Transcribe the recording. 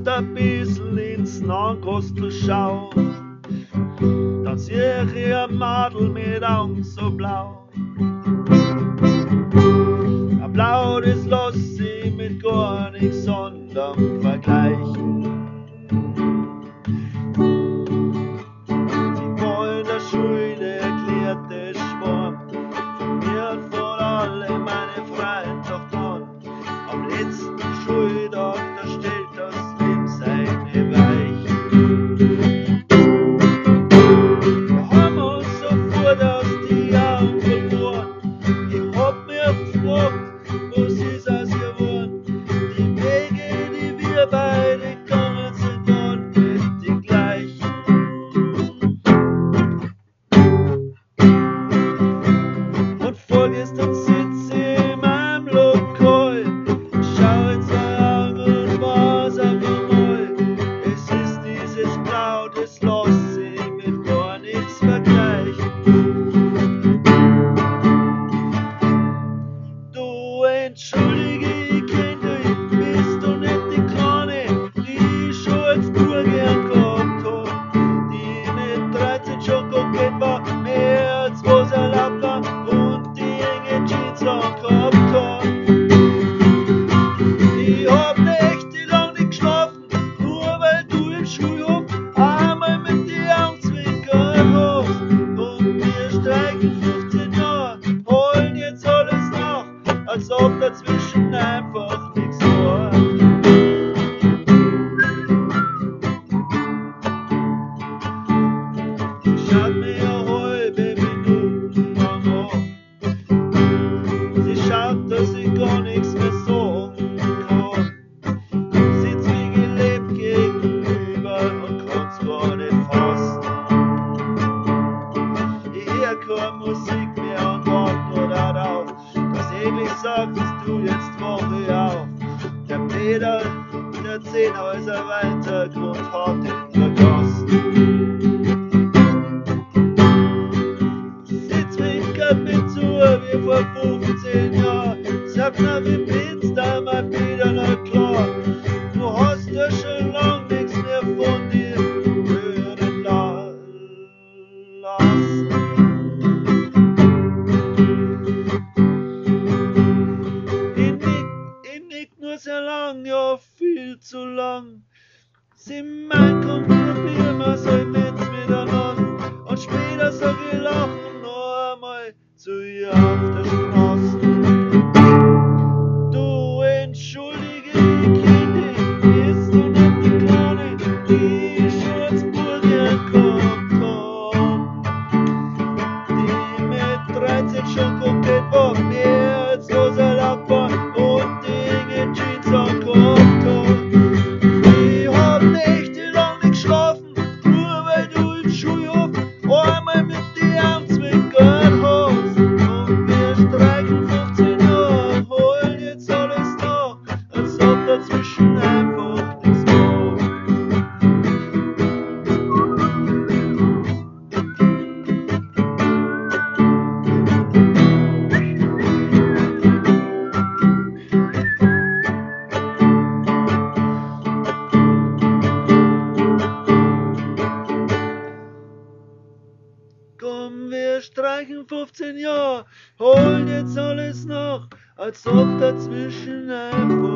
erst ein bisschen ins Nahenkostel schau, dann sieh ich ein Madel mit Augen so blau. Ein Blau, das lass ich mit gar nichts anderem vergleichen. Sie war in der Schule erklärte Schwarm, von mir und von alle meine Freunde doch dran. Am letzten Schultag, da stellt das Leben seine Weichen. Wir haben uns sofort aus die Augen verloren. Ich hab mir gefragt, was ist aus ihr geworden? Die Wege, die wir beide gegangen sind, waren nicht die gleichen. Und vorgestern sitze ich in meinem Lokal, schau in seine Augen und weiß auf einmal, es ist dieses Blau, das lass ich mit gar nichts vergleichen. Du entschuldige, ich kenn dich, bist du nicht die Kleine, die ich schon als Bub gern gehabt hab, die mit 13 schon kokett war, mehr als was erlaubt war und die enge Jeans angehabt hat. Ich hab nächtelang nicht geschlafen, nur weil du im Schulhof einmal mit die Augen zwinkern hast. Und wir streichen 15 Jahre, holen jetzt alles nach, als ob dazwischen einfach nichts war. Sie schaut mir eine halbe Minute lang an. Sie schaut, dass ich gar nichts mehr sagen kann. Sitzt wie gelebt gegenüber und kann's gar nicht fassen. Ich hör keine Musik mehr und wart nur darauf, dass endlich sagtest du, jetzt wach ich auf. Der Peter, der 10 Häuser weiter Grund hat ihn vergossen. Sie zwinkert mir zu wie vor 15 Jahren. Sag mal, wie bin's da mal wieder noch klar? Du hast ja schon lang nichts mehr von dir hören lassen. Ich nick nur sehr lang, ja viel zu lang. Sie meint, komm, probieren wir's halt jetzt miteinander. Und später sag ich lachen noch einmal zu ihr auf der Straße. Du entschuldige, ich kenn dich, bist du nicht die Kleine, die ich schon als Bub gern gehabt hab, die mit 13 schon kokett war, mehr als was erlaubt war und die enge Jeans angehabt hat. Ich hab nächtelang nicht geschlafen, nur weil du im Schulhof einmal mit die Augen zwinkern hast. Und wir streiken 15 Jahre, holen jetzt alles nach, als ob dazwischen einfach nichts war. Komm, wir streichen 15 Jahre, holen jetzt alles nach, als ob dazwischen einfach